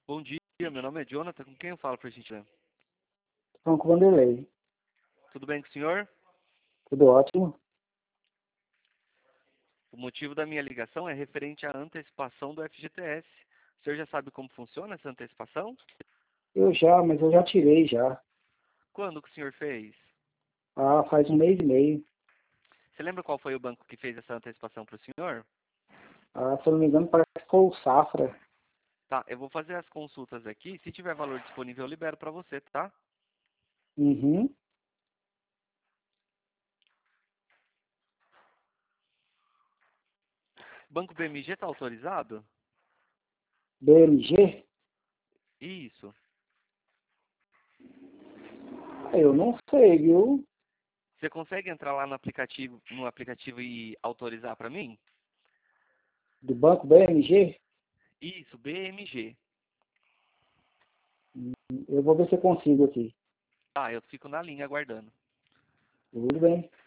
Bom dia, meu nome é Jonathan. Com quem eu falo, por gentileza? Franco Vanderlei. Tudo bem com o senhor? Tudo ótimo? O motivo da minha ligação é referente à antecipação do FGTS. O senhor já sabe como funciona essa antecipação? Mas eu já tirei já. Quando que o senhor fez? Ah, faz um mês e meio. Você lembra qual foi o banco que fez essa antecipação para o senhor? Ah, se eu não me engano, parece que foi o Safra. Tá, eu vou fazer as consultas aqui. Se tiver valor disponível, eu libero para você, tá? Uhum. Banco BMG está autorizado? BMG? Isso. Eu não sei, viu? Você consegue entrar lá no aplicativo e autorizar para mim? Do banco BMG? Isso, BMG. Eu vou ver se eu consigo aqui. Tá, eu fico na linha aguardando. Tudo bem?